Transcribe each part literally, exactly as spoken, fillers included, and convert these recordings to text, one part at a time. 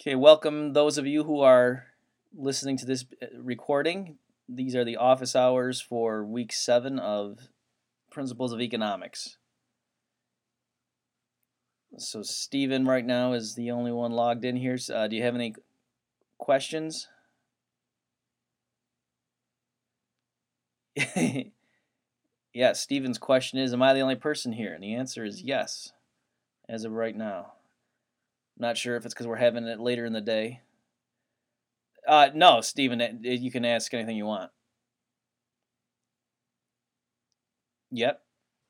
Okay, welcome those of you who are listening to this uh, recording. These are the office hours for week seven of Principles of Economics. So Stephen right now is the only one logged in here. Uh, do you have any questions? Yeah, Stephen's question is, am I the only person here? And the answer is yes, as of right now. Not sure if it's because we're having it later in the day. Uh, no, Stephen, you can ask anything you want. Yep.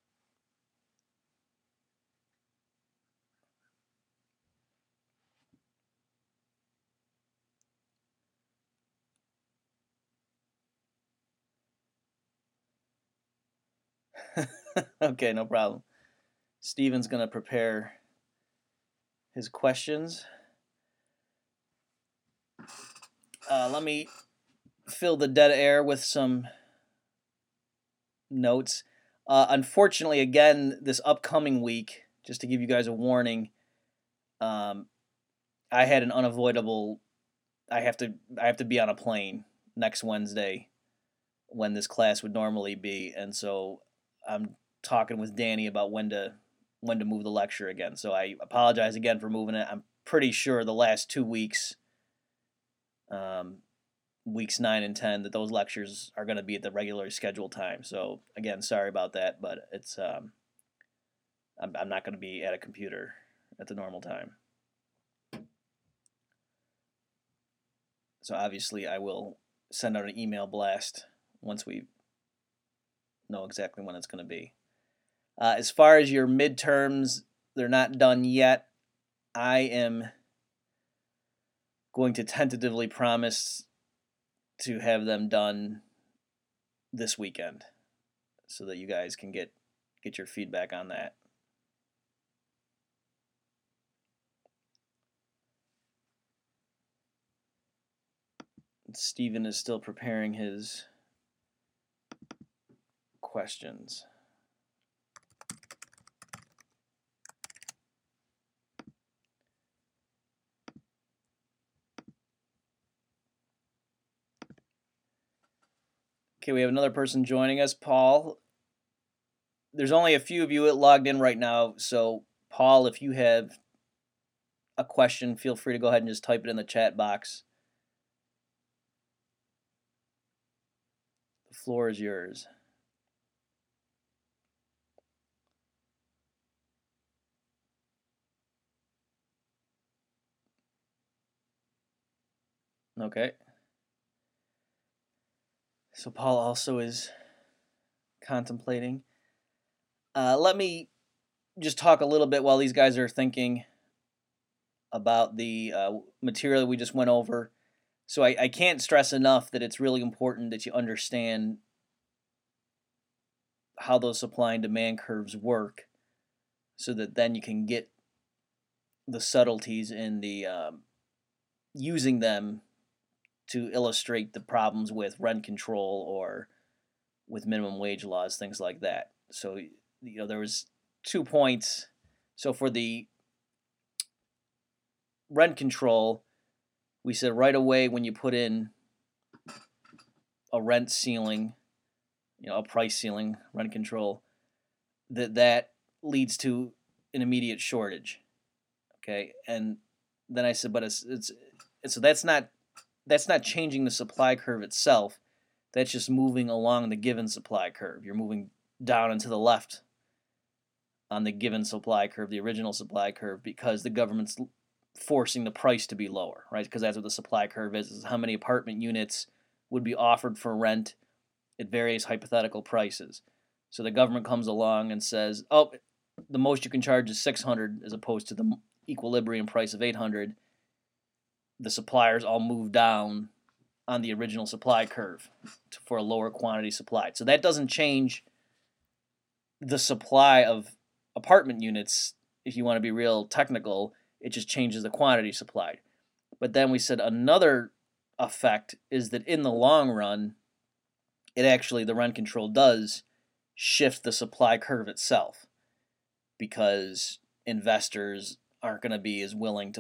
Okay, no problem. Stephen's going to prepare his questions. Uh, let me fill the dead air with some notes. Uh, unfortunately, again, this upcoming week, just to give you guys a warning, um, I had an unavoidable. I have to. I have to be on a plane next Wednesday, when this class would normally be, and so I'm talking with Danny about when to when to move the lecture again. So I apologize again for moving it. I'm pretty sure the last two weeks, um, weeks nine and ten, that those lectures are going to be at the regularly scheduled time. So again, sorry about that, but it's um, I'm, I'm not going to be at a computer at the normal time. So obviously, I will send out an email blast once we know exactly when it's going to be. Uh, as far as your midterms, they're not done yet. I am going to tentatively promise to have them done this weekend so that you guys can get get your feedback on that. Stephen is still preparing his questions. Okay, we have another person joining us, Paul. There's only a few of you logged in right now, so Paul, if you have a question, feel free to go ahead and just type it in the chat box. The floor is yours. Okay. So Paul also is contemplating. Uh, let me just talk a little bit while these guys are thinking about the uh, material we just went over. So I, I can't stress enough that it's really important that you understand how those supply and demand curves work, so that then you can get the subtleties in the um, using them to illustrate the problems with rent control or with minimum wage laws, things like that. So, you know, there was two points. So for the rent control, we said right away when you put in a rent ceiling, you know, a price ceiling, rent control, that that leads to an immediate shortage. Okay, and then I said, but it's it's, it's so that's not that's not changing the supply curve itself. That's just moving along the given supply curve. You're moving down and to the left on the given supply curve, the original supply curve, because the government's forcing the price to be lower, right? Because that's what the supply curve is, is how many apartment units would be offered for rent at various hypothetical prices. So the government comes along and says, oh, the most you can charge is six hundred as opposed to the equilibrium price of eight hundred. The suppliers all move down on the original supply curve for a lower quantity supplied. So that doesn't change the supply of apartment units. If you want to be real technical, it just changes the quantity supplied. But then we said another effect is that in the long run, it actually, the rent control does shift the supply curve itself, because investors aren't going to be as willing to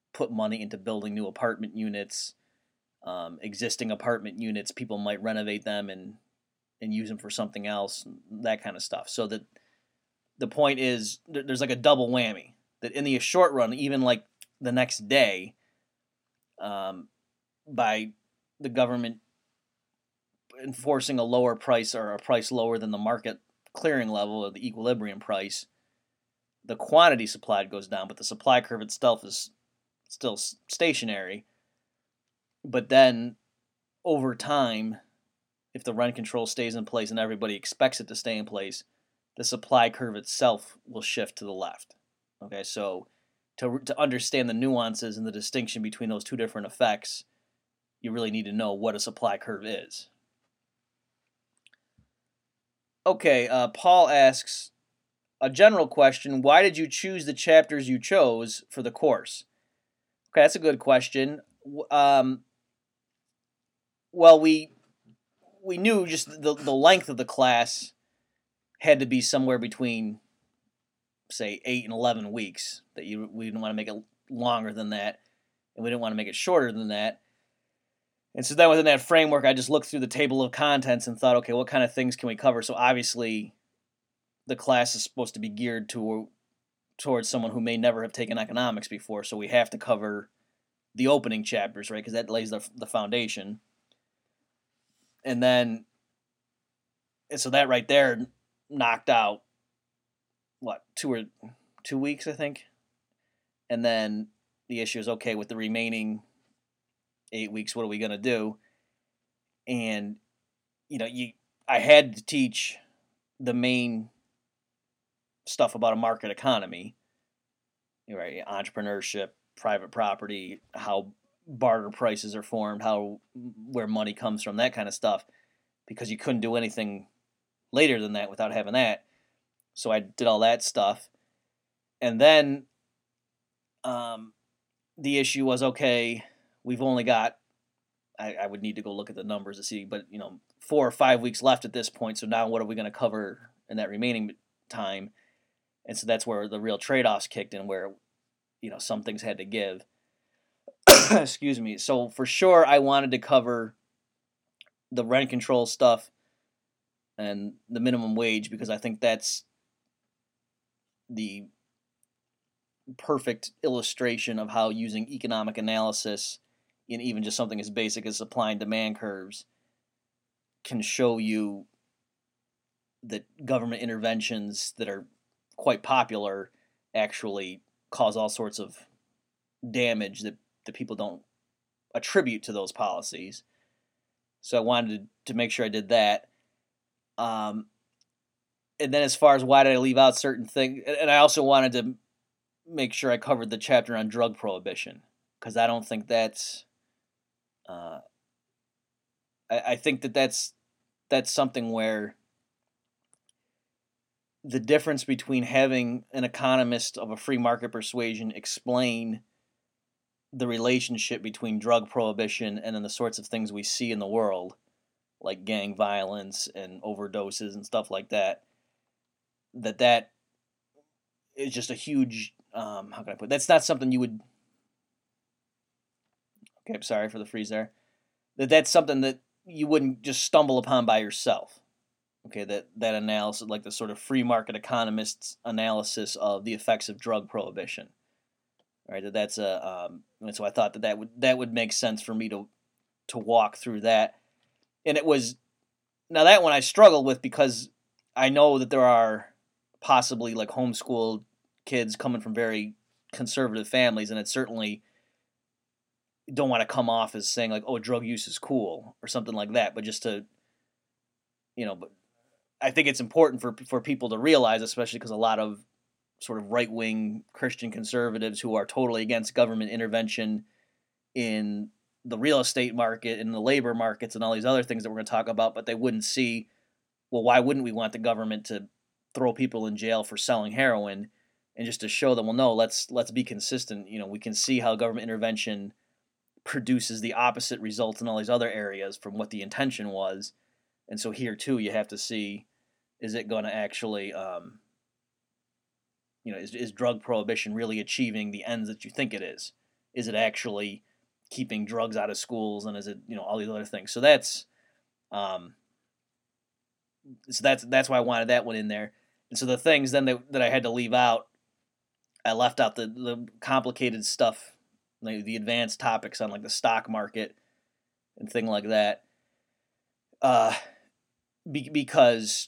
put money into building new apartment units, um, existing apartment units. People might renovate them and and use them for something else, that kind of stuff. So that the point is, there's like a double whammy. That in the short run, even like the next day, um, by the government enforcing a lower price or a price lower than the market clearing level or the equilibrium price, the quantity supplied goes down, but the supply curve itself is still stationary. But then over time, if the rent control stays in place and everybody expects it to stay in place, the supply curve itself will shift to the left. Okay, so to to understand the nuances and the distinction between those two different effects, you really need to know what a supply curve is. Okay, uh, Paul asks a general question: why did you choose the chapters you chose for the course? Okay, that's a good question. Um, well, we we knew just the the length of the class had to be somewhere between, say, eight and eleven weeks. That you we didn't want to make it longer than that, and we didn't want to make it shorter than that. And so then within that framework, I just looked through the table of contents and thought, okay, what kind of things can we cover? So obviously, the class is supposed to be geared to towards someone who may never have taken economics before, so we have to cover the opening chapters, right? Because that lays the the foundation. And then, and so that right there knocked out what two or two weeks, I think. And then the issue is, okay, with the remaining eight weeks, what are we gonna do? And you know, you I had to teach the main stuff about a market economy, right? Entrepreneurship, private property, how barter prices are formed, how where money comes from, that kind of stuff, because you couldn't do anything later than that without having that. So I did all that stuff, and then um, the issue was, okay, we've only got, I, I would need to go look at the numbers to see, but you know, four or five weeks left at this point. So now what are we going to cover in that remaining time? And so that's where the real trade-offs kicked in, where you know some things had to give. Excuse me. So for sure, I wanted to cover the rent control stuff and the minimum wage, because I think that's the perfect illustration of how using economic analysis in even just something as basic as supply and demand curves can show you that government interventions that are quite popular actually cause all sorts of damage that, that people don't attribute to those policies. So I wanted to, to make sure I did that. Um, and then as far as why did I leave out certain things, and I also wanted to make sure I covered the chapter on drug prohibition, because I don't think that's, uh, I, I think that that's, that's something where the difference between having an economist of a free market persuasion explain the relationship between drug prohibition and then the sorts of things we see in the world, like gang violence and overdoses and stuff like that, that that is just a huge, um, how can I put it? That's not something you would, okay, I'm sorry for the freeze there, that that's something that you wouldn't just stumble upon by yourself. Okay, that, that analysis, like the sort of free market economists' analysis of the effects of drug prohibition. All right, that that's a, um, and so I thought that that would that would make sense for me to to walk through that. And it was, now that one I struggled with, because I know that there are possibly like homeschooled kids coming from very conservative families, and it certainly don't want to come off as saying like, oh, drug use is cool or something like that, but just to, you know, but I think it's important for for people to realize, especially because a lot of sort of right-wing Christian conservatives who are totally against government intervention in the real estate market and the labor markets and all these other things that we're going to talk about, but they wouldn't see, well, why wouldn't we want the government to throw people in jail for selling heroin? And just to show them, well, no, let's let's be consistent. You know, we can see how government intervention produces the opposite results in all these other areas from what the intention was. And so here, too, you have to see, is it going to actually, um, you know, is, is drug prohibition really achieving the ends that you think it is? is it actually keeping drugs out of schools, and is it, you know, all these other things. So that's um so that's that's why I wanted that one in there. And so the things then that, that I had to leave out, I left out the, the complicated stuff, like the advanced topics on like the stock market and thing like that. Uh, be, because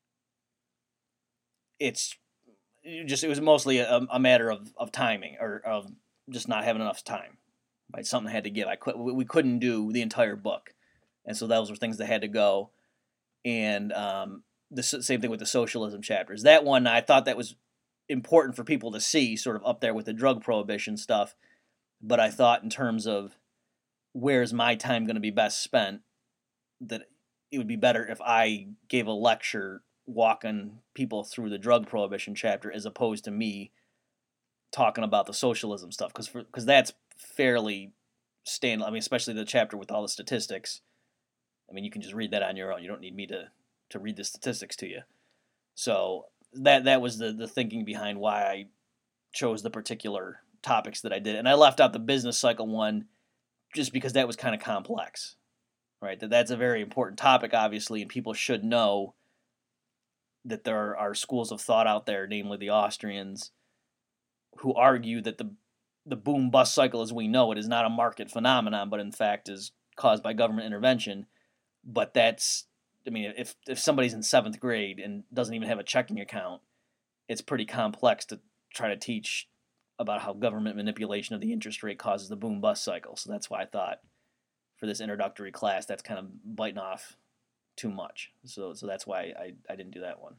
it's just, it was mostly a, a matter of, of timing, or of just not having enough time. Right, something had to give. I could we couldn't do the entire book, and so those were things that had to go. And um, the same thing with the socialism chapters. That one, I thought that was important for people to see, sort of up there with the drug prohibition stuff. But I thought in terms of where's my time going to be best spent, that it would be better if I gave a lecture walking people through the drug prohibition chapter as opposed to me talking about the socialism stuff, because because that's fairly stand. I mean, especially the chapter with all the statistics. I mean, you can just read that on your own. You don't need me to, to read the statistics to you. So that that was the, the thinking behind why I chose the particular topics that I did. And I left out the business cycle one just because that was kind of complex, right? That that's a very important topic, obviously, and people should know that there are schools of thought out there, namely the Austrians, who argue that the the boom-bust cycle as we know it is not a market phenomenon, but in fact is caused by government intervention. But that's, I mean, if if somebody's in seventh grade and doesn't even have a checking account, it's pretty complex to try to teach about how government manipulation of the interest rate causes the boom-bust cycle. So that's why I thought for this introductory class, that's kind of biting off too much. So so that's why I, I didn't do that one.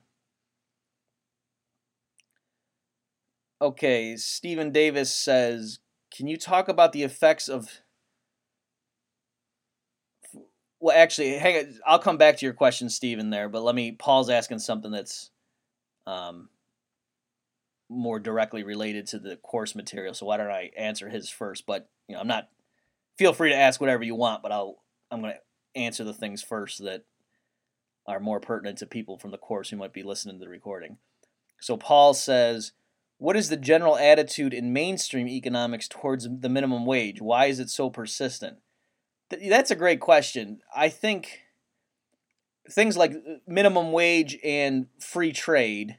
Okay, Stephen Davis says, can you talk about the effects of... Well, actually, hang on. I'll come back to your question, Stephen, there, but let me... Paul's asking something that's um, more directly related to the course material, so why don't I answer his first? But, you know, I'm not... Feel free to ask whatever you want, but I'll, I'm going to answer the things first that are more pertinent to people from the course who might be listening to the recording. So Paul says, what is the general attitude in mainstream economics towards the minimum wage? Why is it so persistent? That's a great question. I think things like minimum wage and free trade,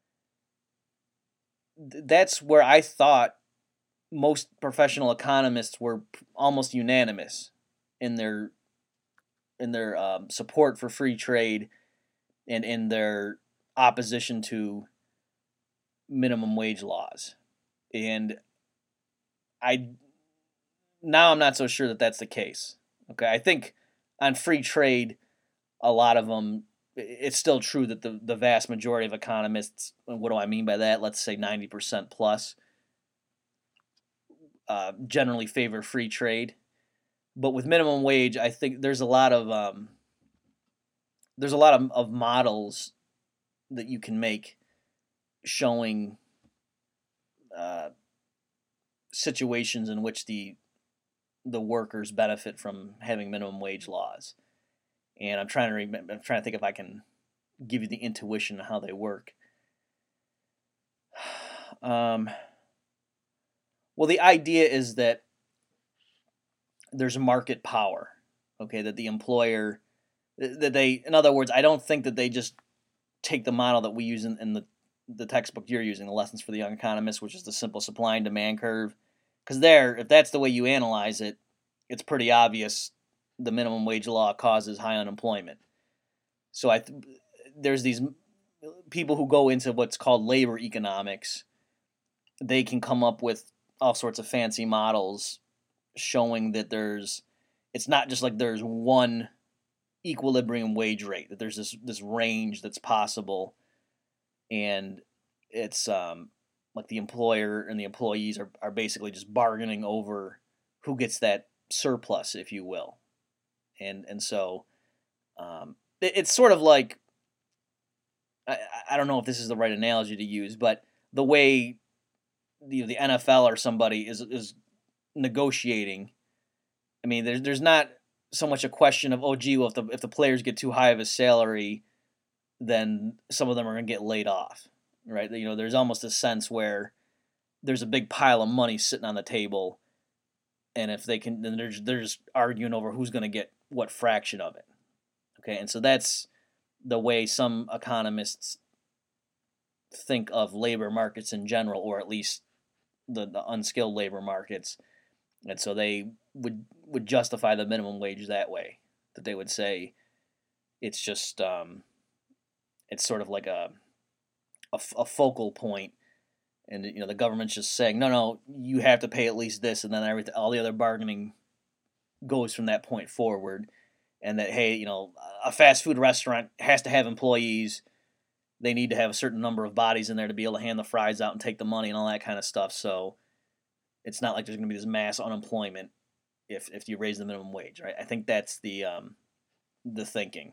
that's where I thought most professional economists were almost unanimous in their in their um, support for free trade and in their opposition to minimum wage laws. And I now I'm not so sure that that's the case. Okay, I think on free trade, a lot of them, it's still true that the, the vast majority of economists, and what do I mean by that? Let's say ninety percent plus, uh, generally favor free trade. But with minimum wage, I think there's a lot of um, there's a lot of, of models that you can make showing uh, situations in which the the workers benefit from having minimum wage laws. And I'm trying to remember, I'm trying to think if I can give you the intuition of how they work. Um, well, the idea is that there's market power, okay, that the employer, that they, in other words, I don't think that they just take the model that we use in, in the, the textbook you're using, the Lessons for the Young Economist, which is the simple supply and demand curve. Because there, if that's the way you analyze it, it's pretty obvious the minimum wage law causes high unemployment. So I, th- there's these people who go into what's called labor economics. They can come up with all sorts of fancy models showing that there's, it's not just like there's one equilibrium wage rate, that there's this this range that's possible, and it's um like the employer and the employees are, are basically just bargaining over who gets that surplus, if you will. And and so um, it, it's sort of like, I, I don't know if this is the right analogy to use, but the way the, the N F L or somebody is is negotiating, I mean, there's there's not so much a question of, oh, gee, well, if the if the players get too high of a salary, then some of them are going to get laid off, right? You know, there's almost a sense where there's a big pile of money sitting on the table, and if they can, then they're, they're just arguing over who's going to get what fraction of it. Okay, and so that's the way some economists think of labor markets in general, or at least the, the unskilled labor markets. And so they would would justify the minimum wage that way, that they would say it's just um, it's sort of like a, a a focal point, and you know the government's just saying no, no, you have to pay at least this, and then everything, all the other bargaining goes from that point forward, and that hey, you know, a fast food restaurant has to have employees. They need to have a certain number of bodies in there to be able to hand the fries out and take the money and all that kind of stuff. So it's not like there's going to be this mass unemployment if if you raise the minimum wage, right? I think that's the um, the thinking.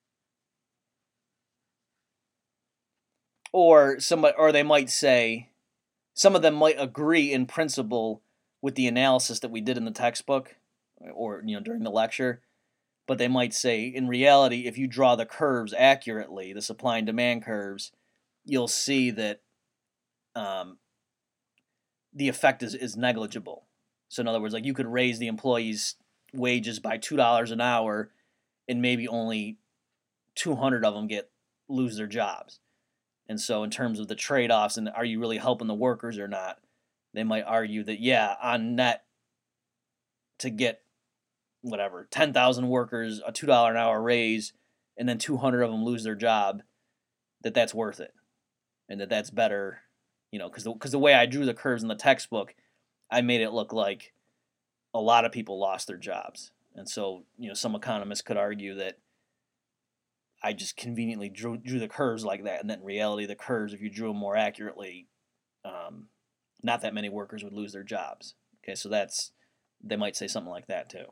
Or somebody, or they might say, some of them might agree in principle with the analysis that we did in the textbook, or you know during the lecture. But they might say, in reality, if you draw the curves accurately, the supply and demand curves, you'll see that um, the effect is, is negligible. So in other words, like you could raise the employees' wages by two dollars an hour, and maybe only two hundred of them get lose their jobs. And so in terms of the trade-offs and are you really helping the workers or not, they might argue that, yeah, on net, to get whatever, ten thousand workers, a two dollars an hour raise, and then two hundred of them lose their job, that that's worth it. And that that's better, you know, because the, cause the way I drew the curves in the textbook, I made it look like a lot of people lost their jobs. And so, you know, some economists could argue that I just conveniently drew, drew the curves like that, and that in reality, the curves, if you drew them more accurately, um, not that many workers would lose their jobs. Okay, so that's, they might say something like that too.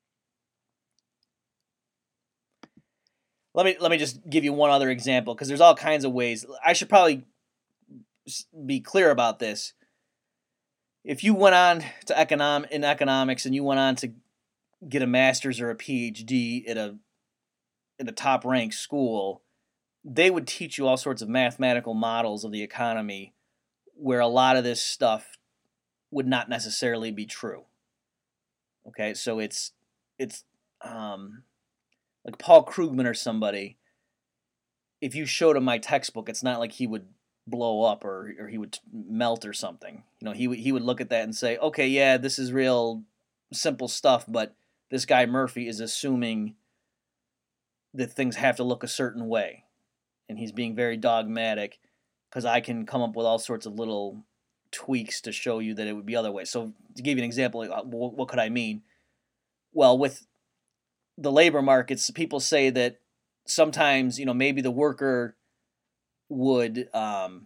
Let me let me just give you one other example, because there's all kinds of ways. I should probably be clear about this. If you went on to econom in economics and you went on to get a master's or a P H D at a in a top ranked school, they would teach you all sorts of mathematical models of the economy where a lot of this stuff would not necessarily be true. Okay, so it's it's um, like Paul Krugman or somebody. If you showed him my textbook, it's not like he would blow up or or he would melt or something. You know, he would he would look at that and say, okay, yeah, this is real simple stuff, but this guy Murphy is assuming that things have to look a certain way, and he's being very dogmatic because I can come up with all sorts of little tweaks to show you that it would be other ways. So to give you an example, like, what could I mean? Well, with the labor markets, people say that sometimes, you know, maybe the worker would um,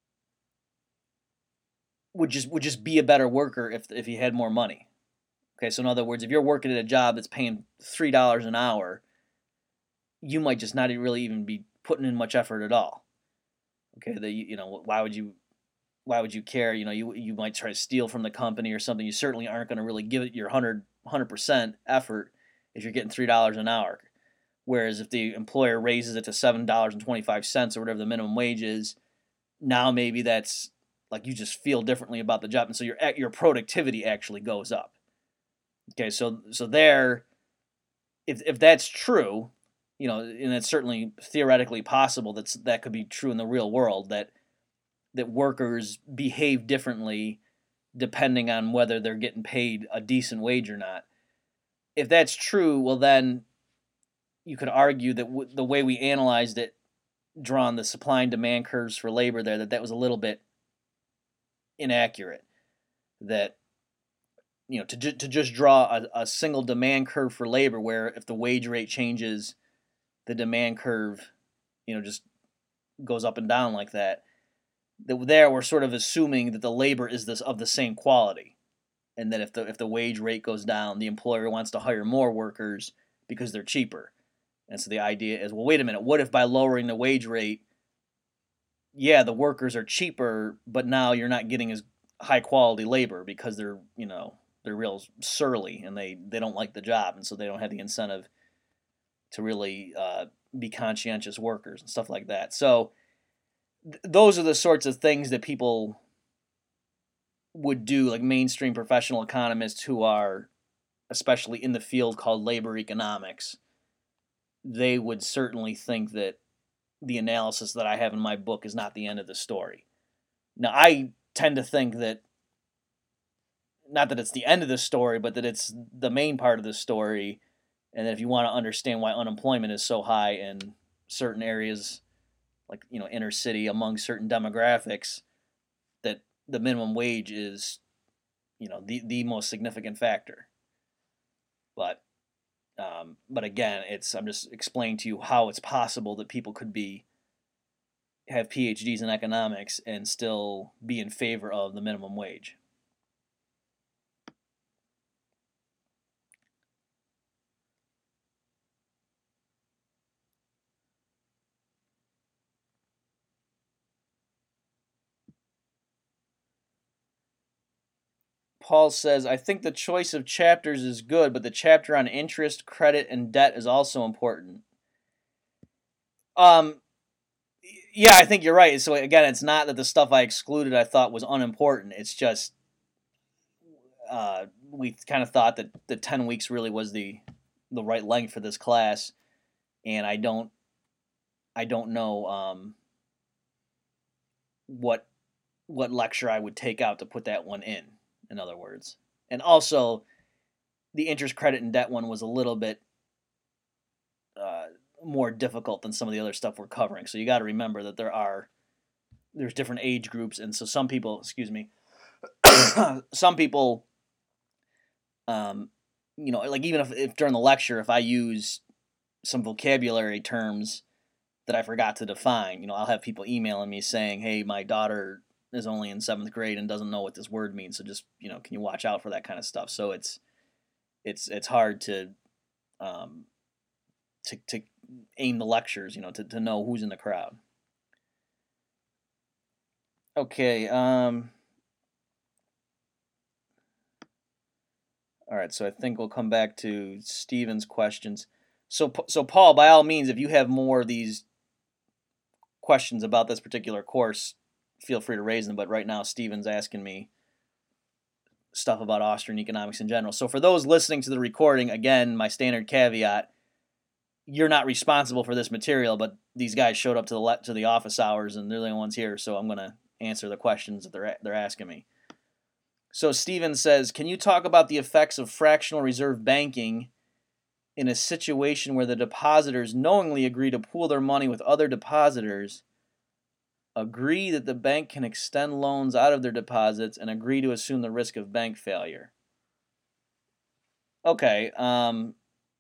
would just would just be a better worker if if he had more money. Okay, so in other words, if you're working at a job that's paying three dollars an hour, you might just not really even be putting in much effort at all. Okay, the, you know, why would you why would you care? You know, you you might try to steal from the company or something. You certainly aren't going to really give it your one hundred percent effort if you're getting three dollars an hour. Whereas if the employer raises it to seven dollars and twenty-five cents or whatever the minimum wage is, now maybe that's like you just feel differently about the job, and so your your productivity actually goes up. Okay, so so there, if if that's true, you know, and it's certainly theoretically possible that that could be true in the real world, that that workers behave differently depending on whether they're getting paid a decent wage or not. If that's true, well then you could argue that w- the way we analyzed it, drawn the supply and demand curves for labor there, that that was a little bit inaccurate. That, you know, to ju- to just draw a, a single demand curve for labor where if the wage rate changes, the demand curve, you know, just goes up and down like that. That there we're sort of assuming that the labor is this of the same quality, and that if the if the wage rate goes down, the employer wants to hire more workers because they're cheaper. And so the idea is, well, wait a minute, what if by lowering the wage rate, yeah, the workers are cheaper, but now you're not getting as high quality labor because they're, you know, they're real surly and they, they don't like the job, and so they don't have the incentive to really uh, be conscientious workers and stuff like that. So th- those are the sorts of things that people would do, like mainstream professional economists who are especially in the field called labor economics, they would certainly think that the analysis that I have in my book is not the end of the story. Now, I tend to think that, not that it's the end of the story, but that it's the main part of the story, and that if you want to understand why unemployment is so high in certain areas, like, you know, inner city, among certain demographics, that the minimum wage is, you know, the, the most significant factor. But um, but again, it's I'm just explaining to you how it's possible that people could be have P H Ds in economics and still be in favor of the minimum wage. Paul says, I think the choice of chapters is good, but the chapter on interest, credit, and debt is also important. Um, yeah, I think you're right. So again, it's not that the stuff I excluded I thought was unimportant. It's just uh, we kind of thought that the ten weeks really was the the right length for this class, and I don't I don't know um, what what lecture I would take out to put that one in. In other words, and also the interest, credit, and debt one was a little bit uh, more difficult than some of the other stuff we're covering. So you got to remember that there are there's different age groups, and so some people, excuse me, some people, um, you know, like even if, if during the lecture, if I use some vocabulary terms that I forgot to define, you know, I'll have people emailing me saying, "Hey, my daughter is only in seventh grade and doesn't know what this word means, so just, you know, can you watch out for that kind of stuff?" So it's it's it's hard to um, to to aim the lectures, you know, to, to know who's in the crowd. Okay. Um, all right. So I think we'll come back to Steven's questions. So so Paul, by all means, if you have more of these questions about this particular course, feel free to raise them. But right now, Steven's asking me stuff about Austrian economics in general. So for those listening to the recording, again, my standard caveat: you're not responsible for this material, but these guys showed up to the le- to the office hours, and they're the only ones here, so I'm going to answer the questions that they're they're asking me. So Steven says, can you talk about the effects of fractional reserve banking in a situation where the depositors knowingly agree to pool their money with other depositors, agree that the bank can extend loans out of their deposits, and agree to assume the risk of bank failure? Okay. Um,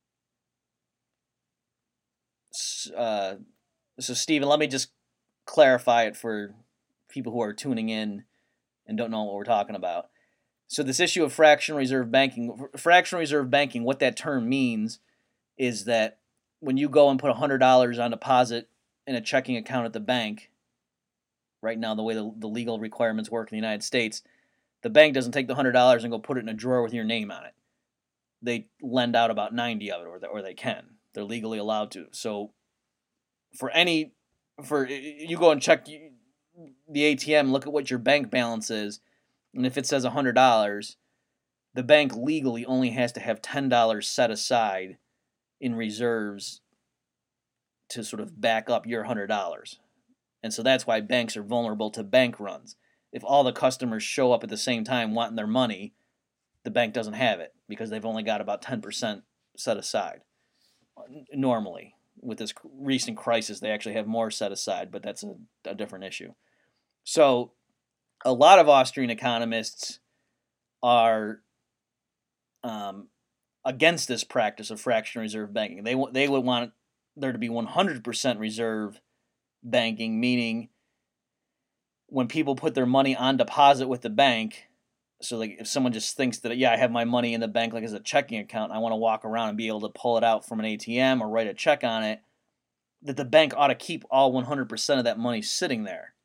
uh, so, Steven, let me just clarify it for people who are tuning in and don't know what we're talking about. So this issue of fractional reserve banking, fractional reserve banking, what that term means is that when you go and put one hundred dollars on deposit in a checking account at the bank, right now the way the, the legal requirements work in the United States, the bank doesn't take the one hundred dollars and go put it in a drawer with your name on it. They lend out about ninety of it, or, or they can. They're legally allowed to. So for any, for you go and check the A T M, look at what your bank balance is, and if it says one hundred dollars, the bank legally only has to have ten dollars set aside in reserves to sort of back up your one hundred dollars. And so that's why banks are vulnerable to bank runs. If all the customers show up at the same time wanting their money, the bank doesn't have it because they've only got about ten percent set aside. Normally, with this recent crisis, they actually have more set aside, but that's a, a different issue. So a lot of Austrian economists are um, against this practice of fractional reserve banking. They they would want there to be one hundred percent reserve banking, meaning when people put their money on deposit with the bank, so like if someone just thinks that, yeah, I have my money in the bank like as a checking account, and I want to walk around and be able to pull it out from an A T M or write a check on it, that the bank ought to keep all one hundred percent of that money sitting there,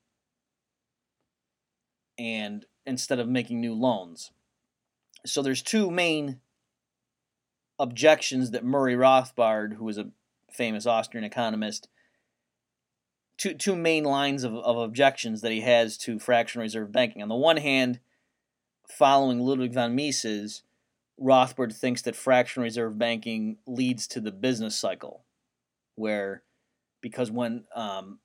and instead of making new loans. So there's two main objections that Murray Rothbard, who is a famous Austrian economist, two two main lines of, of objections that he has to fractional reserve banking. On the one hand, following Ludwig von Mises, Rothbard thinks that fractional reserve banking leads to the business cycle, where because when um,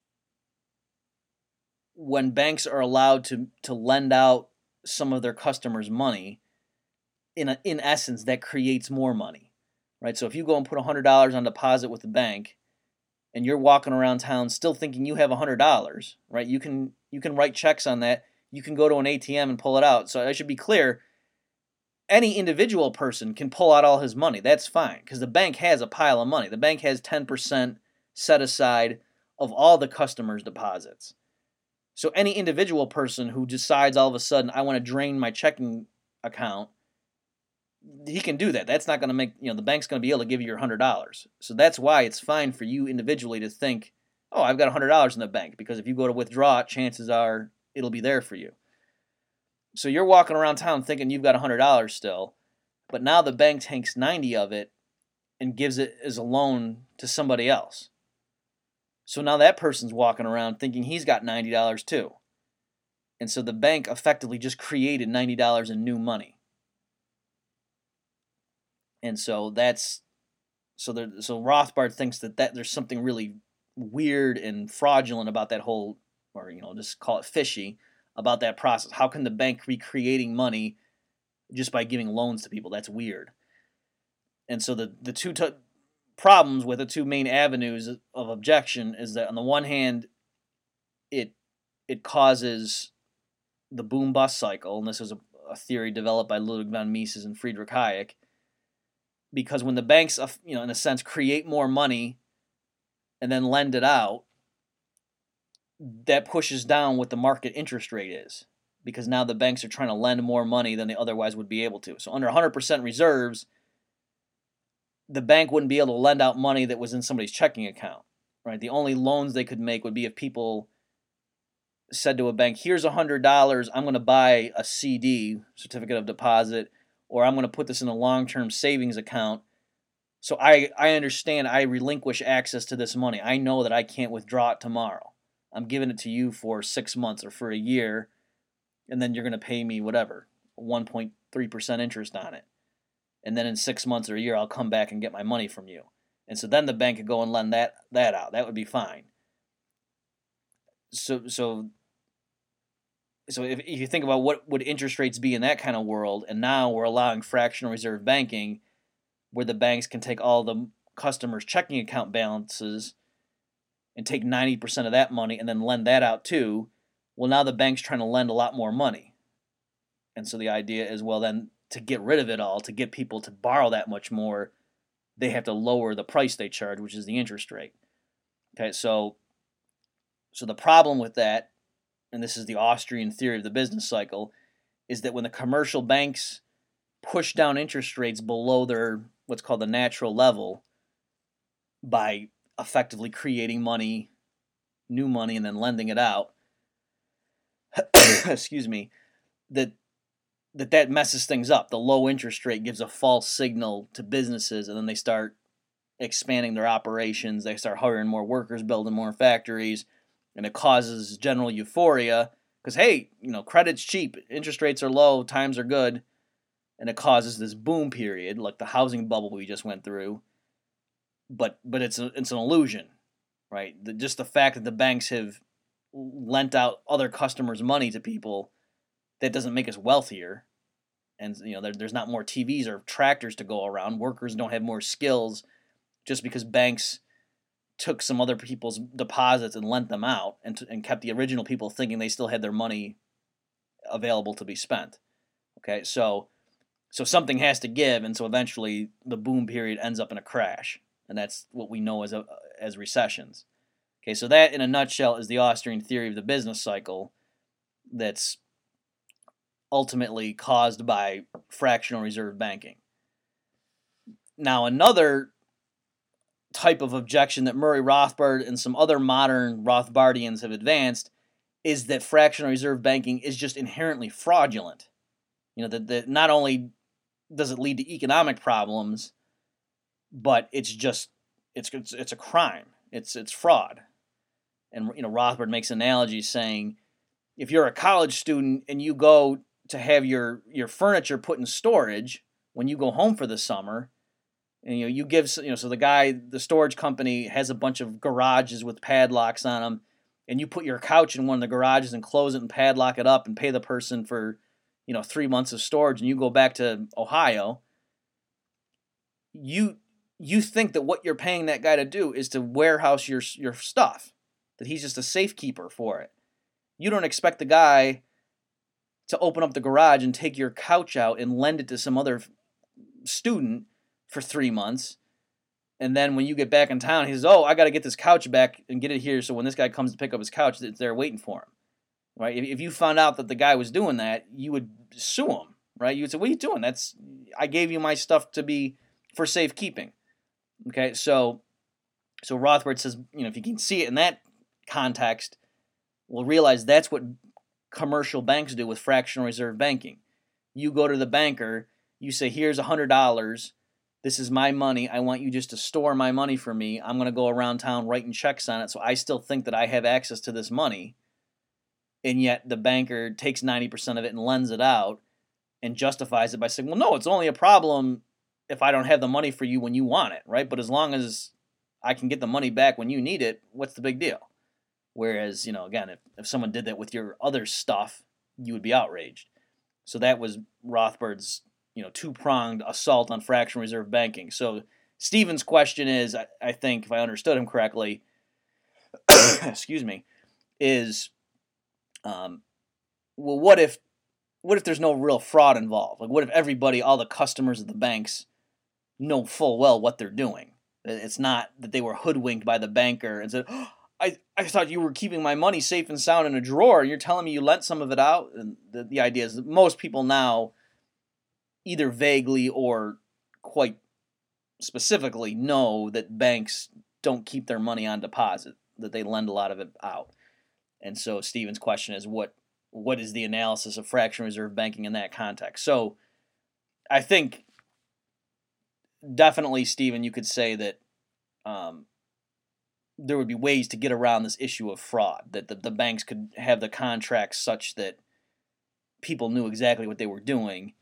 when banks are allowed to to lend out some of their customers' money, in a, in essence, that creates more money, right? So if you go and put one hundred dollars on deposit with the bank, and you're walking around town still thinking you have one hundred dollars, right? You can you can write checks on that. You can go to an A T M and pull it out. So I should be clear, any individual person can pull out all his money. That's fine, because the bank has a pile of money. The bank has ten percent set aside of all the customers' deposits. So any individual person who decides all of a sudden, I want to drain my checking account, he can do that. That's not going to make, you know, the bank's going to be able to give you your one hundred dollars. So that's why it's fine for you individually to think, oh, I've got one hundred dollars in the bank, because if you go to withdraw it, chances are it'll be there for you. So you're walking around town thinking you've got one hundred dollars still, but now the bank takes ninety of it and gives it as a loan to somebody else. So now that person's walking around thinking he's got ninety dollars too. And so the bank effectively just created ninety dollars in new money. And so that's so there, so Rothbard thinks that, that there's something really weird and fraudulent about that whole, or you know, just call it fishy, about that process. How can the bank be creating money just by giving loans to people? That's weird. And so the the two t- problems with the two main avenues of objection is that on the one hand, it it causes the boom bust cycle, and this is a, a theory developed by Ludwig von Mises and Friedrich Hayek. Because when the banks, you know, in a sense, create more money and then lend it out, that pushes down what the market interest rate is. Because now the banks are trying to lend more money than they otherwise would be able to. So under one hundred percent reserves, the bank wouldn't be able to lend out money that was in somebody's checking account, right? The only loans they could make would be if people said to a bank, here's one hundred dollars, I'm going to buy a C D, certificate of deposit, or I'm going to put this in a long-term savings account. So I, I understand I relinquish access to this money. I know that I can't withdraw it tomorrow. I'm giving it to you for six months or for a year, and then you're going to pay me whatever, one point three percent interest on it. And then in six months or a year, I'll come back and get my money from you. And so then the bank could go and lend that, that out. That would be fine. So so So if, if you think about what would interest rates be in that kind of world, and now we're allowing fractional reserve banking where the banks can take all the customers' checking account balances and take ninety percent of that money and then lend that out too, well, now the bank's trying to lend a lot more money. And so the idea is, well, then to get rid of it all, to get people to borrow that much more, they have to lower the price they charge, which is the interest rate. Okay, so so the problem with that, and this is the Austrian theory of the business cycle, is that when the commercial banks push down interest rates below their what's called the natural level by effectively creating money, new money, and then lending it out, excuse me, that that that messes things up. The low interest rate gives a false signal to businesses, and then they start expanding their operations. They start hiring more workers, building more factories, and it causes general euphoria because, hey, you know, credit's cheap, interest rates are low, times are good, and it causes this boom period like the housing bubble we just went through. But but it's a, it's an illusion, right? The, just the fact that the banks have lent out other customers' money to people, that doesn't make us wealthier. And you know, there, there's not more T Vs or tractors to go around. Workers don't have more skills just because banks took some other people's deposits and lent them out and, t- and kept the original people thinking they still had their money available to be spent. Okay, so so something has to give, and so eventually the boom period ends up in a crash, and that's what we know as a, as recessions. Okay, so that in a nutshell is the Austrian theory of the business cycle that's ultimately caused by fractional reserve banking. Now, another type of objection that Murray Rothbard and some other modern Rothbardians have advanced is that fractional reserve banking is just inherently fraudulent. You know, that, that not only does it lead to economic problems, but it's just it's it's, it's a crime. It's it's fraud. And you know, Rothbard makes analogies saying, if you're a college student and you go to have your your furniture put in storage when you go home for the summer. And you know, you give you know, so the guy, the storage company has a bunch of garages with padlocks on them, and you put your couch in one of the garages and close it and padlock it up and pay the person for, you know, three months of storage, and you go back to Ohio. You you think that what you're paying that guy to do is to warehouse your your stuff, that he's just a safekeeper for it. You don't expect the guy to open up the garage and take your couch out and lend it to some other student for three months. And then when you get back in town, he says, oh, I got to get this couch back and get it here so when this guy comes to pick up his couch, it's there waiting for him. Right? If you found out that the guy was doing that, you would sue him. Right? You would say, what are you doing? That's I gave you my stuff to be for safekeeping. Okay, so so Rothbard says, you know, if you can see it in that context, we'll realize that's what commercial banks do with fractional reserve banking. You go to the banker, you say, here's one hundred dollars. This is my money. I want you just to store my money for me. I'm going to go around town writing checks on it, so I still think that I have access to this money. And yet the banker takes ninety percent of it and lends it out and justifies it by saying, well, no, it's only a problem if I don't have the money for you when you want it, right? But as long as I can get the money back when you need it, what's the big deal? Whereas, you know, again, if, if someone did that with your other stuff, you would be outraged. So that was Rothbard's, you know, two-pronged assault on fractional reserve banking. So Stephen's question is, I, I think, if I understood him correctly, excuse me, is, um, well, what if, what if there's no real fraud involved? Like, what if everybody, all the customers of the banks, know full well what they're doing? It's not that they were hoodwinked by the banker and said, oh, I, I thought you were keeping my money safe and sound in a drawer, and you're telling me you lent some of it out? And the, the idea is that most people now either vaguely or quite specifically know that banks don't keep their money on deposit, that they lend a lot of it out. And so Stephen's question is, what what is the analysis of fractional reserve banking in that context? So I think definitely, Stephen, you could say that um, there would be ways to get around this issue of fraud, that the, the banks could have the contracts such that people knew exactly what they were doing.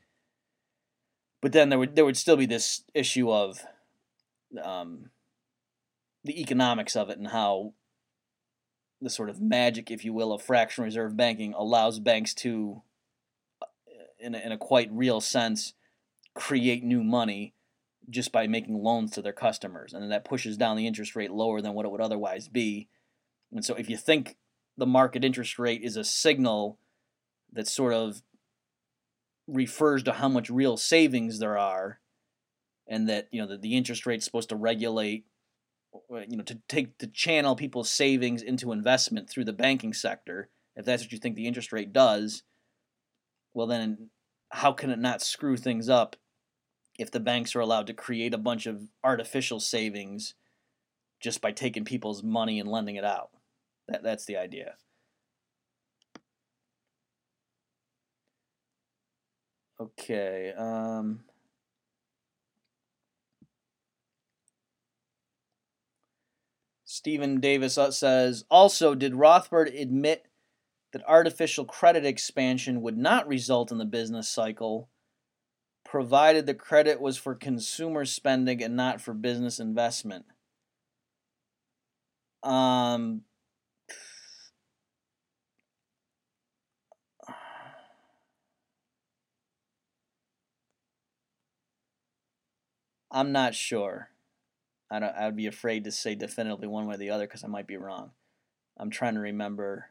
But then there would there would still be this issue of um, the economics of it and how the sort of magic, if you will, of fractional reserve banking allows banks to, in a, in a quite real sense, create new money just by making loans to their customers. And then that pushes down the interest rate lower than what it would otherwise be. And so if you think the market interest rate is a signal that sort of refers to how much real savings there are, and that, you know, that the interest rate is supposed to regulate, you know, to take to channel people's savings into investment through the banking sector, if that's what you think the interest rate does, well then how can it not screw things up if the banks are allowed to create a bunch of artificial savings just by taking people's money and lending it out? That that's the idea. Okay. Um, Stephen Davis says, also, did Rothbard admit that artificial credit expansion would not result in the business cycle, provided the credit was for consumer spending and not for business investment? Um, I'm not sure. I don't, I'd be afraid to say definitively one way or the other because I might be wrong. I'm trying to remember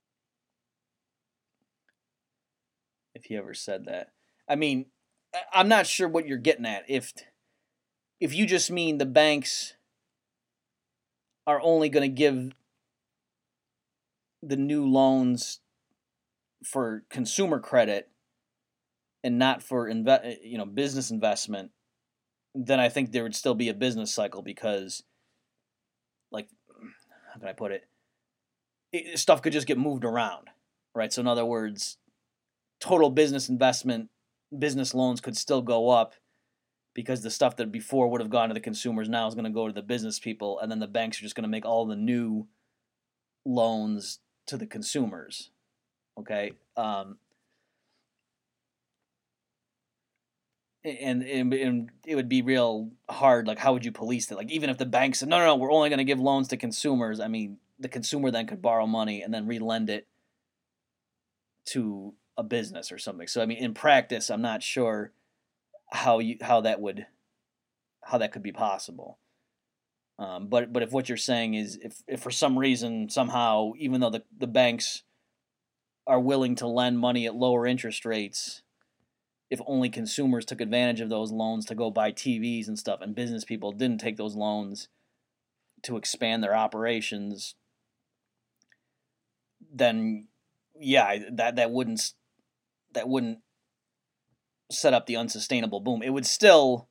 if he ever said that. I mean, I'm not sure what you're getting at. If if you just mean the banks are only going to give the new loans for consumer credit and not for inve- you know business investment, then I think there would still be a business cycle because, like, how can I put it? it? Stuff could just get moved around, right? So in other words, total business investment, business loans could still go up because the stuff that before would have gone to the consumers now is going to go to the business people, and then the banks are just going to make all the new loans to the consumers. Okay, um, and, and and it would be real hard. Like, how would you police that? Like, even if the bank said, no, no, no, we're only going to give loans to consumers. I mean, the consumer then could borrow money and then relend it to a business or something. So, I mean, in practice, I'm not sure how you how that would how that could be possible. Um, but but if what you're saying is if, if for some reason somehow, even though the, the banks are willing to lend money at lower interest rates, if only consumers took advantage of those loans to go buy T Vs and stuff, and business people didn't take those loans to expand their operations, then yeah, that that wouldn't that wouldn't set up the unsustainable boom. It would still,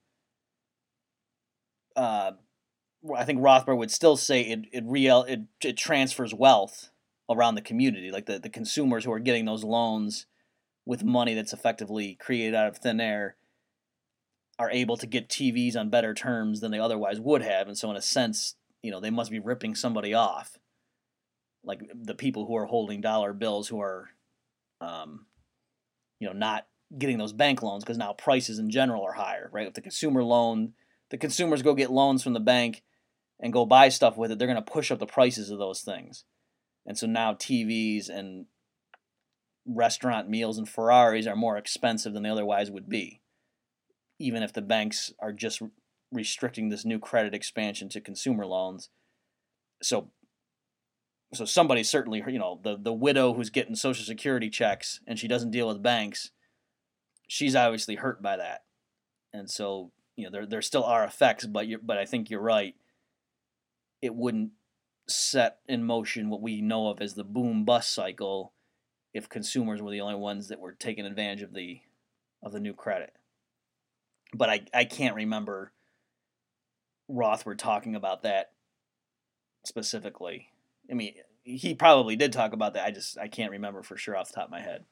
uh, I think Rothbard would still say it it real it, it transfers wealth around the community, like the, the consumers who are getting those loans with money that's effectively created out of thin air are able to get T Vs on better terms than they otherwise would have. And so in a sense, you know, they must be ripping somebody off. Like the people who are holding dollar bills who are, um, you know, not getting those bank loans because now prices in general are higher, right? If the consumer loan, the consumers go get loans from the bank and go buy stuff with it, they're going to push up the prices of those things. And so now T Vs and restaurant meals and Ferraris are more expensive than they otherwise would be, even if the banks are just restricting this new credit expansion to consumer loans. So so somebody certainly, you know, the, the widow who's getting Social Security checks and she doesn't deal with banks, she's obviously hurt by that. And so, you know, there there still are effects, but you but I think you're right. It wouldn't set in motion what we know of as the boom bust cycle if consumers were the only ones that were taking advantage of the of the new credit. But I, I can't remember Rothbard talking about that specifically. I mean, he probably did talk about that. I just I can't remember for sure off the top of my head.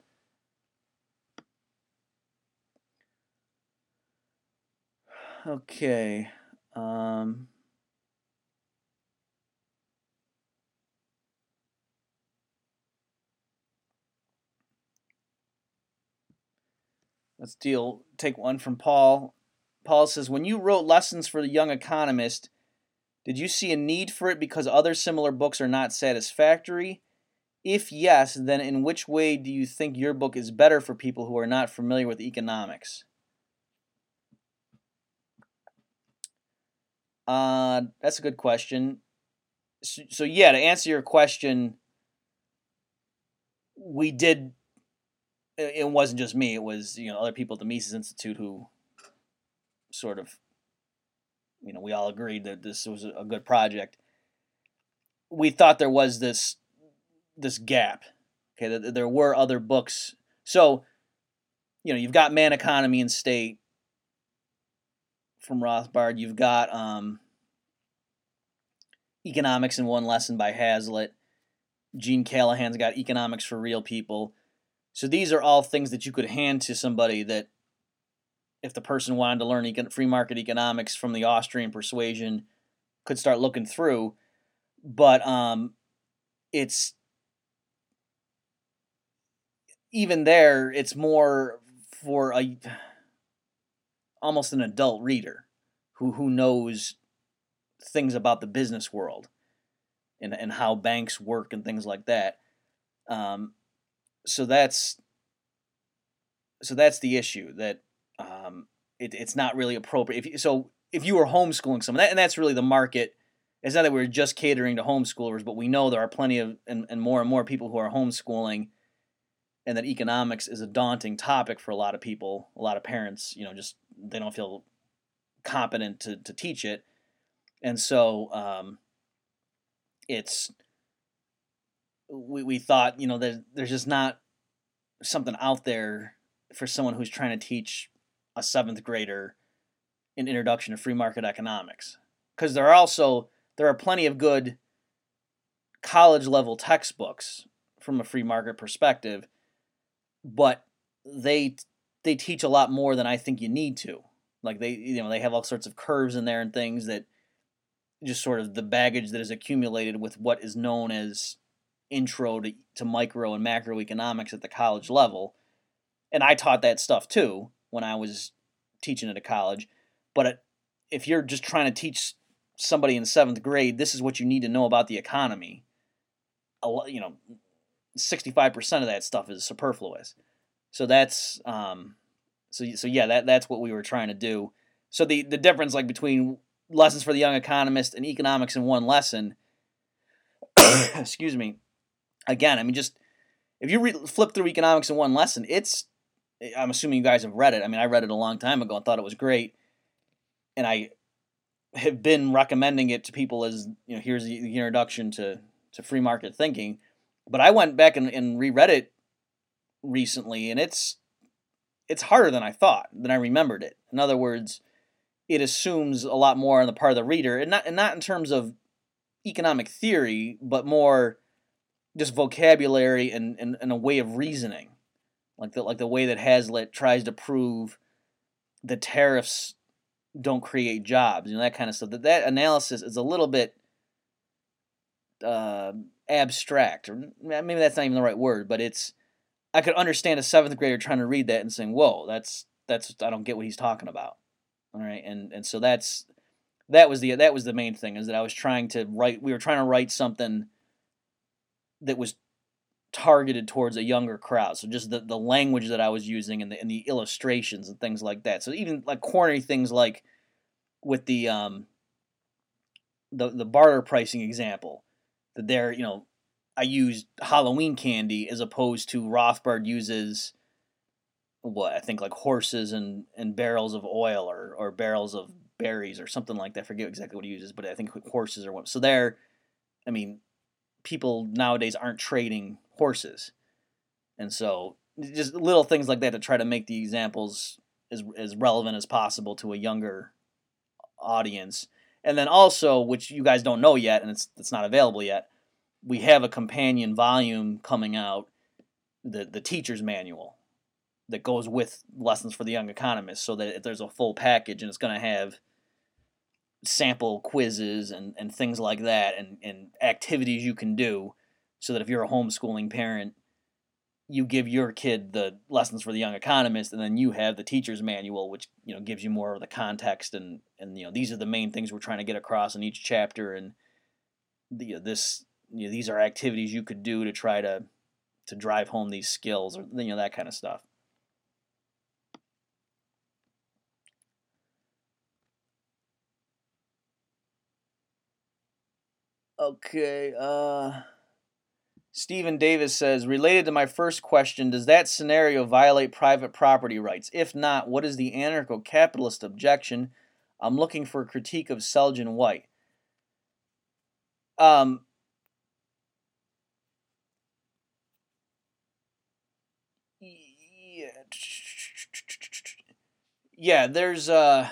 Okay. Um, let's deal. Take one from Paul. Paul says, when you wrote Lessons for the Young Economist, did you see a need for it because other similar books are not satisfactory? If yes, then in which way do you think your book is better for people who are not familiar with economics? Uh, that's a good question. So, so yeah, to answer your question, we did. It wasn't just me; it was you know other people at the Mises Institute who sort of, you know, we all agreed that this was a good project. We thought there was this this gap. Okay, that there were other books. So, you know, you've got Man, Economy, and State from Rothbard. You've got um, Economics in One Lesson by Hazlitt. Gene Callahan's got Economics for Real People. So these are all things that you could hand to somebody that, if the person wanted to learn econ- free market economics from the Austrian persuasion, could start looking through. But um, it's even there, it's more for a almost an adult reader who who knows things about the business world and and how banks work and things like that. Um, so that's so that's the issue that um, it, it's not really appropriate. If you, so, if you were homeschooling someone, that, and that's really the market. It's not that we're just catering to homeschoolers, but we know there are plenty of and, and more and more people who are homeschooling, and that economics is a daunting topic for a lot of people. A lot of parents, you know, just they don't feel competent to to teach it, and so um, it's we we thought you know that there's just not something out there for someone who's trying to teach a seventh grader an introduction to free market economics, because there are also there are plenty of good college level textbooks from a free market perspective, but they they teach a lot more than I think you need to. Like they you know they have all sorts of curves in there and things that just sort of the baggage that is accumulated with what is known as intro to, to micro and macroeconomics at the college level. And I taught that stuff too when I was teaching at a college. But if you're just trying to teach somebody in seventh grade, this is what you need to know about the economy, a lot, you know, sixty-five percent of that stuff is superfluous. So that's um, so so yeah, that that's what we were trying to do. So the the difference like between lessons for the young economist and economics in one lesson, excuse me. Again, I mean, just if you re- flip through economics in one lesson, it's I'm assuming you guys have read it. I mean, I read it a long time ago and thought it was great, and I have been recommending it to people as, you know, here's the introduction to, to free market thinking. But I went back and, and reread it recently, and it's it's harder than I thought, than I remembered it. In other words, it assumes a lot more on the part of the reader, and not and not in terms of economic theory, but more just vocabulary and, and, and a way of reasoning. Like the like the way that Hazlitt tries to prove the tariffs don't create jobs, you know, that kind of stuff. That that analysis is a little bit uh, abstract, or maybe that's not even the right word. But it's I could understand a seventh grader trying to read that and saying, "Whoa, that's that's I don't get what he's talking about." All right, and and so that's that was the that was the main thing, is that I was trying to write. We were trying to write something that was targeted towards a younger crowd. So just the, the language that I was using and the and the illustrations and things like that. So even like corny things like with the um the the barter pricing example, that there, you know, I used Halloween candy as opposed to Rothbard uses what I think like horses and, and barrels of oil or or barrels of berries or something like that. I forget exactly what he uses, but I think horses or what. So there, I mean, people nowadays aren't trading horses. And so just little things like that to try to make the examples as as relevant as possible to a younger audience. And then also, which you guys don't know yet, and it's it's not available yet, we have a companion volume coming out, the the teacher's manual, that goes with Lessons for the Young Economist, so that there's a full package, and it's going to have sample quizzes and, and things like that, and, and activities you can do, so that if you're a homeschooling parent, you give your kid the Lessons for the Young Economist, and then you have the teacher's manual, which, you know, gives you more of the context, and, and you know, these are the main things we're trying to get across in each chapter, and the, you know, this you know, these are activities you could do to try to to drive home these skills, or, you know, that kind of stuff. Okay, uh, Stephen Davis says, related to my first question, does that scenario violate private property rights? If not, what is the anarcho-capitalist objection? I'm looking for a critique of Selgin White. Um, yeah, yeah, there's, uh,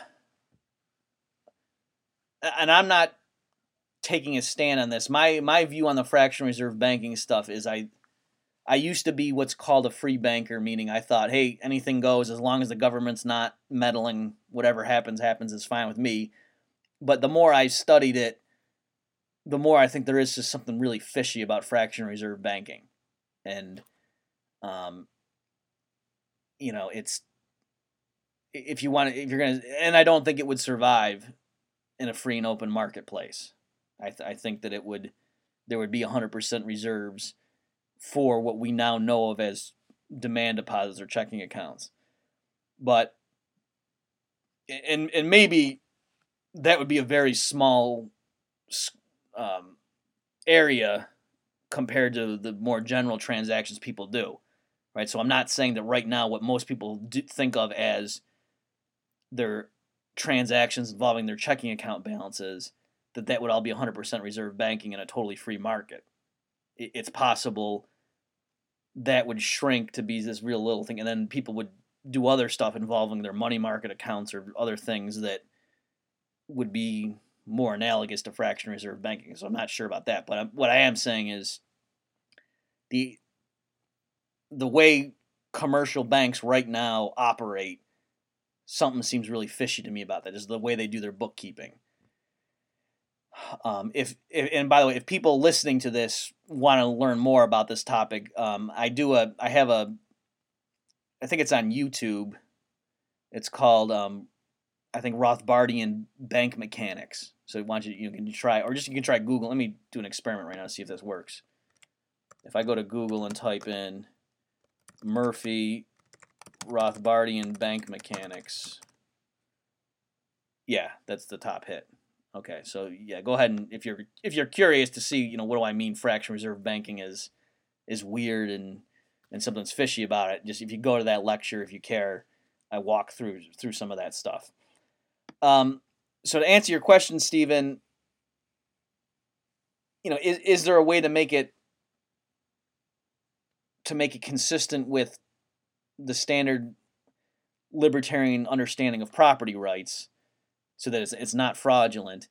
and I'm not taking a stand on this. My my view on the fractional reserve banking stuff is I I used to be what's called a free banker, meaning I thought, hey, anything goes as long as the government's not meddling. Whatever happens, happens is fine with me. But the more I studied it, the more I think there is just something really fishy about fractional reserve banking. And, um, you know, it's, if you want to, if you're going to, and I don't think it would survive in a free and open marketplace. I, th- I think that it would, there would be one hundred percent reserves for what we now know of as demand deposits or checking accounts. But, and and maybe that would be a very small um, area compared to the more general transactions people do, right? So I'm not saying that right now what most people do think of as their transactions involving their checking account balances, that that would all be one hundred percent reserve banking in a totally free market. It's possible that would shrink to be this real little thing, and then people would do other stuff involving their money market accounts or other things that would be more analogous to fractional reserve banking. So I'm not sure about that, but I'm, what I am saying is the the way commercial banks right now operate, something seems really fishy to me about that, is the way they do their bookkeeping. Um, if, if and by the way, if people listening to this want to learn more about this topic, um, I do a I have a I think it's on YouTube. It's called, um, I think, Rothbardian bank mechanics. So why don't you, you can try, or just you can try Google. Let me do an experiment right now to see if this works. If I go to Google and type in Murphy Rothbardian bank mechanics, yeah, that's the top hit. Okay, so yeah, go ahead and if you're if you're curious to see, you know, what do I mean fractional reserve banking is is weird and and something's fishy about it, just if you go to that lecture, if you care, I walk through through some of that stuff. Um, so to answer your question, Stephen, you know, is is there a way to make it to make it consistent with the standard libertarian understanding of property rights, so that it's it's not fraudulent?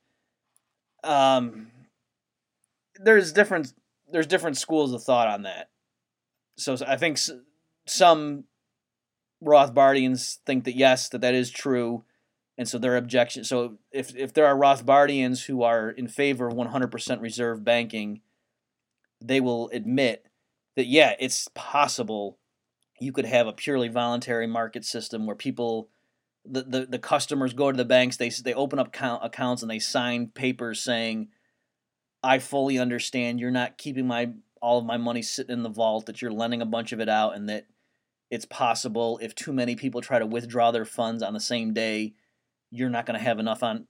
Um, there's different there's different schools of thought on that. So I think some Rothbardians think that yes, that that is true, and so their objection. So if if there are Rothbardians who are in favor of one hundred percent reserve banking, they will admit that yeah, it's possible you could have a purely voluntary market system where people, the the, the customers go to the banks, they they open up account, accounts and they sign papers saying, I fully understand you're not keeping my all of my money sitting in the vault, that you're lending a bunch of it out, and that it's possible if too many people try to withdraw their funds on the same day, you're not going to have enough on.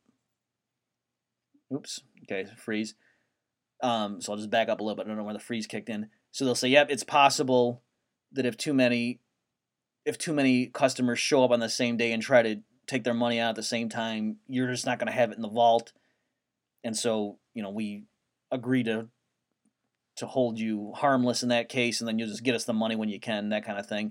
Oops. Okay, freeze. Um, so I'll just back up a little bit. I don't know where the freeze kicked in. So they'll say, yep, it's possible that if too many, if too many customers show up on the same day and try to take their money out at the same time, you're just not going to have it in the vault. And so, you know, we agree to to hold you harmless in that case, and then you'll just get us the money when you can, that kind of thing.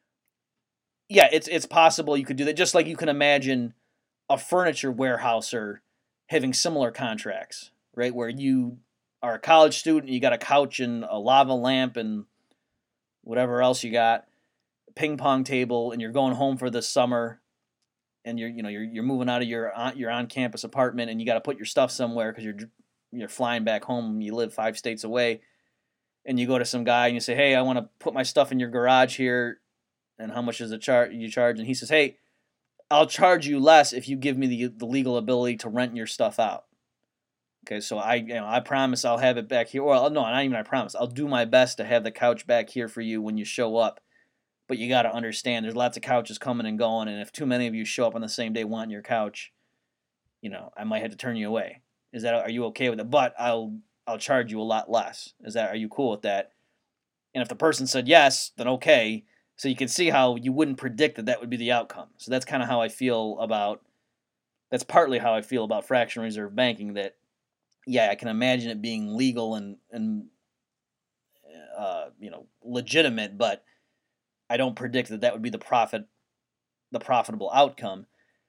Yeah, it's it's possible you could do that, just like you can imagine a furniture warehouser having similar contracts, right? Where you are a college student, you got a couch and a lava lamp and whatever else you got, a ping pong table, and you're going home for the summer, and you're you know you're you're moving out of your your on campus apartment, and you got to put your stuff somewhere because you're you're flying back home. You live five states away, and you go to some guy and you say, "Hey, I want to put my stuff in your garage here, and how much is it char- you charge?" And he says, "Hey, I'll charge you less if you give me the the legal ability to rent your stuff out." Okay, so I you know I promise I'll have it back here. Well, no, not even I promise. I'll do my best to have the couch back here for you when you show up. But you got to understand, there's lots of couches coming and going, and if too many of you show up on the same day wanting your couch, you know, I might have to turn you away. Is that are you okay with it? But I'll I'll charge you a lot less. Is that are you cool with that? And if the person said yes, then okay. So you can see how you wouldn't predict that that would be the outcome. So that's kind of how I feel about. That's partly how I feel about fractional reserve banking. That yeah, I can imagine it being legal and and uh, you know legitimate, but I don't predict that that would be the profit, the profitable outcome.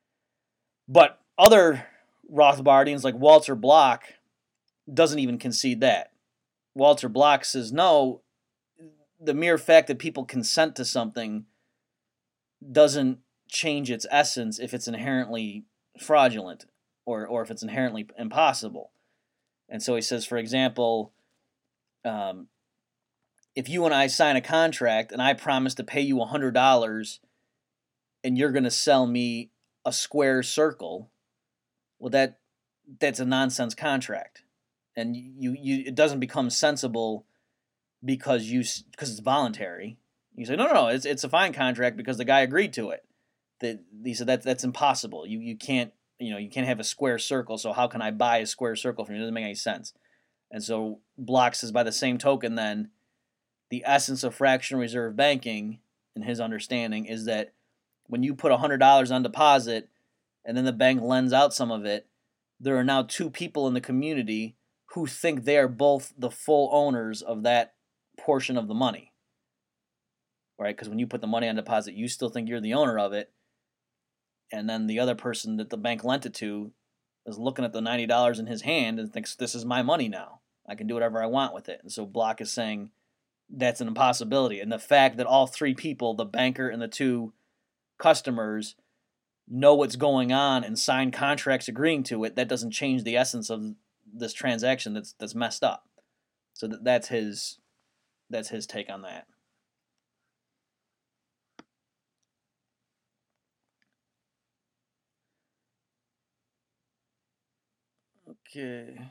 But other Rothbardians like Walter Block doesn't even concede that. Walter Block says no, the mere fact that people consent to something doesn't change its essence if it's inherently fraudulent or, or if it's inherently impossible. And so he says, for example, um, if you and I sign a contract and I promise to pay you one hundred dollars and you're going to sell me a square circle, well, that that's a nonsense contract. And you, you it doesn't become sensible because you because it's voluntary. You say, no, no, no, it's it's a fine contract because the guy agreed to it. That he said that that's impossible. You you can't you know you can't have a square circle. So how can I buy a square circle from you? It doesn't make any sense. And so Block says, by the same token, then the essence of fractional reserve banking, in his understanding, is that when you put one hundred dollars on deposit and then the bank lends out some of it, there are now two people in the community who think they are both the full owners of that portion of the money. Right? Because when you put the money on deposit, you still think you're the owner of it. And then the other person that the bank lent it to is looking at the ninety dollars in his hand and thinks, this is my money now. I can do whatever I want with it. And so Block is saying that's an impossibility. And the fact that all three people, the banker and the two customers, know what's going on and sign contracts agreeing to it, that doesn't change the essence of this transaction that's that's messed up. So that, that's his that's his take on that. Okay.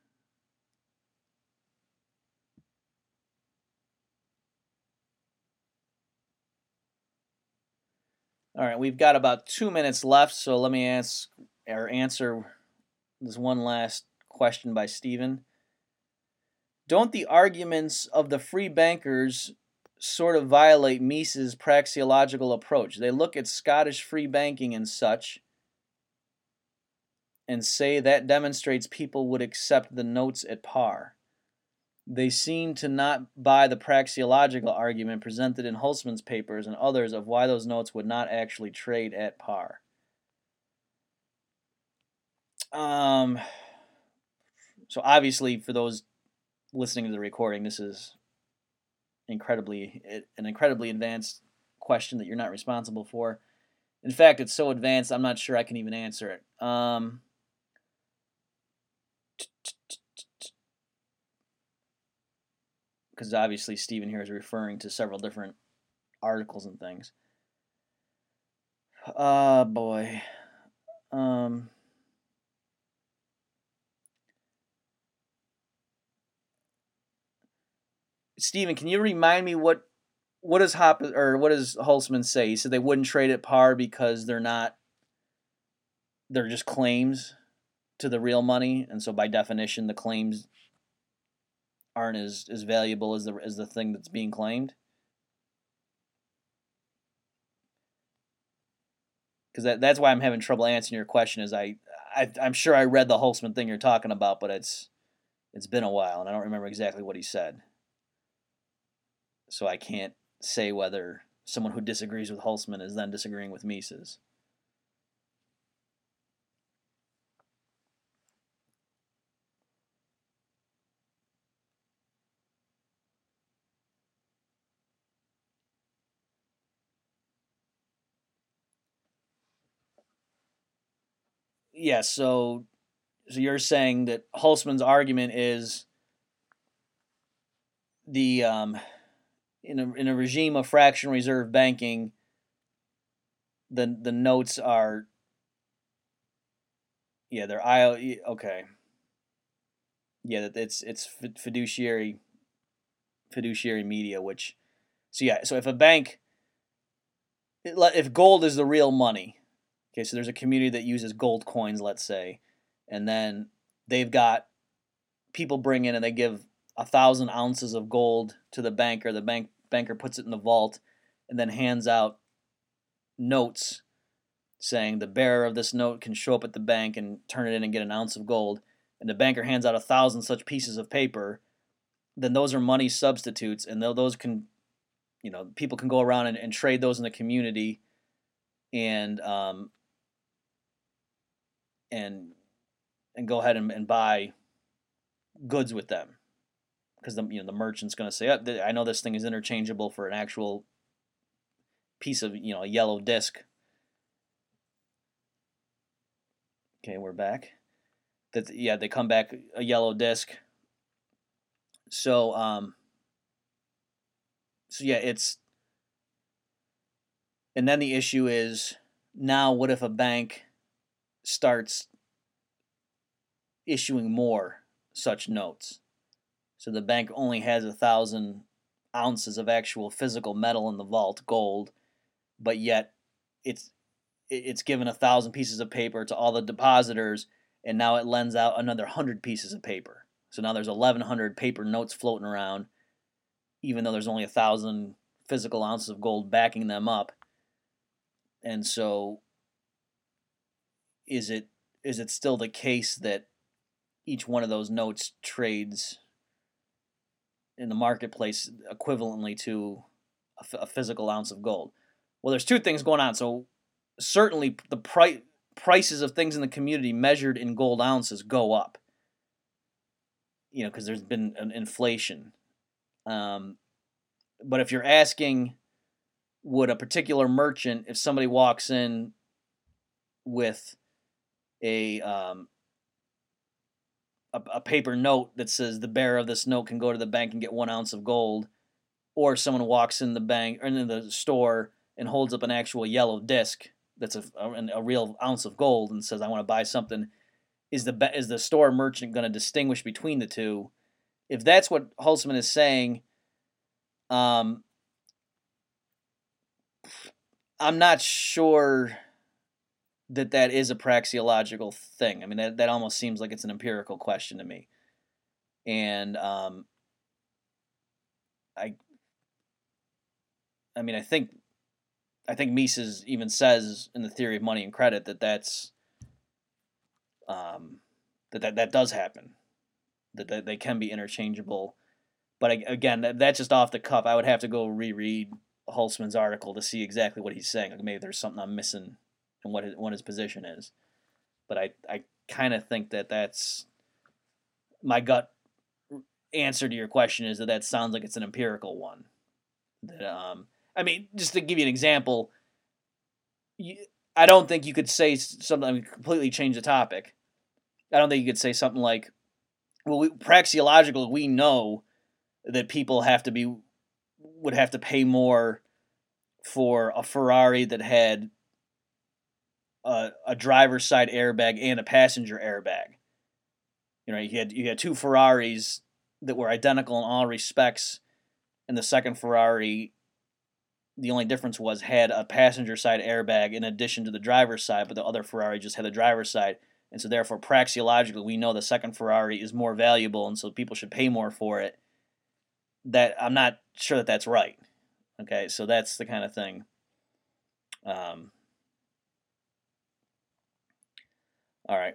All right, we've got about two minutes left, so let me ask or answer this one last question by Stephen. Don't the arguments of the free bankers sort of violate Mises' praxeological approach? They look at Scottish free banking and such and say that demonstrates people would accept the notes at par. They seem to not buy the praxeological argument presented in Hulsman's papers and others of why those notes would not actually trade at par. Um, so obviously, for those listening to the recording, this is incredibly an incredibly advanced question that you're not responsible for. In fact, it's so advanced, I'm not sure I can even answer it. Um, because obviously Stephen here is referring to several different articles and things. Oh, boy. Um, Stephen, can you remind me what what does Hop or what does Hulsman say? He said they wouldn't trade at par because they're not they're just claims to the real money, and so by definition the claims aren't as, as valuable as the as the thing that's being claimed. Because that, that's why I'm having trouble answering your question. Is I, I I'm sure I read the Hulsman thing you're talking about, but it's it's been a while and I don't remember exactly what he said. So I can't say whether someone who disagrees with Hulsman is then disagreeing with Mises. Yeah, so so you're saying that Hulsman's argument is the um, in a in a regime of fractional reserve banking, the the notes are yeah they're I okay yeah that it's it's fiduciary fiduciary media, which so yeah so if a bank if gold is the real money, okay, so there's a community that uses gold coins, let's say, and then they've got people bring in and they give a thousand ounces of gold to the banker. The bank banker puts it in the vault and then hands out notes saying the bearer of this note can show up at the bank and turn it in and get an ounce of gold. And the banker hands out a thousand such pieces of paper. Then those are money substitutes, and those can, you know, people can go around and, and trade those in the community, and um, and and go ahead and, and buy goods with them, because the you know the merchant's going to say, oh, I know this thing is interchangeable for an actual piece of you know a yellow disc. Okay, we're back. That yeah, they come back a yellow disc. So um, so yeah, it's and then the issue is now what if a bank starts issuing more such notes? So the bank only has a thousand ounces of actual physical metal in the vault, gold, but yet it's it's given a thousand pieces of paper to all the depositors, and now it lends out another hundred pieces of paper. So now there's eleven hundred paper notes floating around, even though there's only a thousand physical ounces of gold backing them up. And so, is it is it still the case that each one of those notes trades in the marketplace equivalently to a, a physical ounce of gold? Well, there's two things going on. So certainly the price prices of things in the community measured in gold ounces go up, you know, because there's been an inflation. Um, but if you're asking, would a particular merchant, if somebody walks in with a um, a, a paper note that says the bearer of this note can go to the bank and get one ounce of gold, or someone walks in the bank or in the store and holds up an actual yellow disc that's a, a, a real ounce of gold and says, I want to buy something, is the is the store merchant going to distinguish between the two? If that's what Holtzman is saying, um, I'm not sure that that is a praxeological thing. I mean, that, that almost seems like it's an empirical question to me. And um, I, I mean, I think, I think Mises even says in the theory of money and credit that that's, um, that, that that does happen, that, that they can be interchangeable. But again, that, that's just off the cuff. I would have to go reread Holtzman's article to see exactly what he's saying. Like maybe there's something I'm missing in what his, what his position is. But I, I kind of think that that's my gut answer to your question is that that sounds like it's an empirical one. That um, I mean, just to give you an example, you, I don't think you could say something. I mean, completely change the topic. I don't think you could say something like, "Well, we, praxeologically, we know that people have to be would have to pay more for a Ferrari that had a, a driver's side airbag and a passenger airbag." You know, you had you had two Ferraris that were identical in all respects, and the second Ferrari, the only difference was had a passenger side airbag in addition to the driver's side, but the other Ferrari just had the driver's side. And so therefore, praxeologically, we know the second Ferrari is more valuable, and so people should pay more for it. That I'm not sure that that's right. Okay, so that's the kind of thing. Um, all right.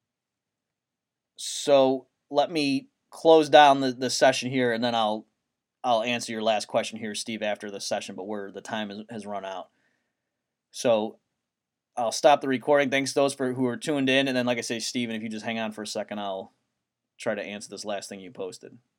So let me close down the, the session here, and then I'll I'll answer your last question here, Steve, after the session, but we're the time has, has run out. So I'll stop the recording. Thanks to those for who are tuned in, and then like I say, Steven, if you just hang on for a second, I'll try to answer this last thing you posted.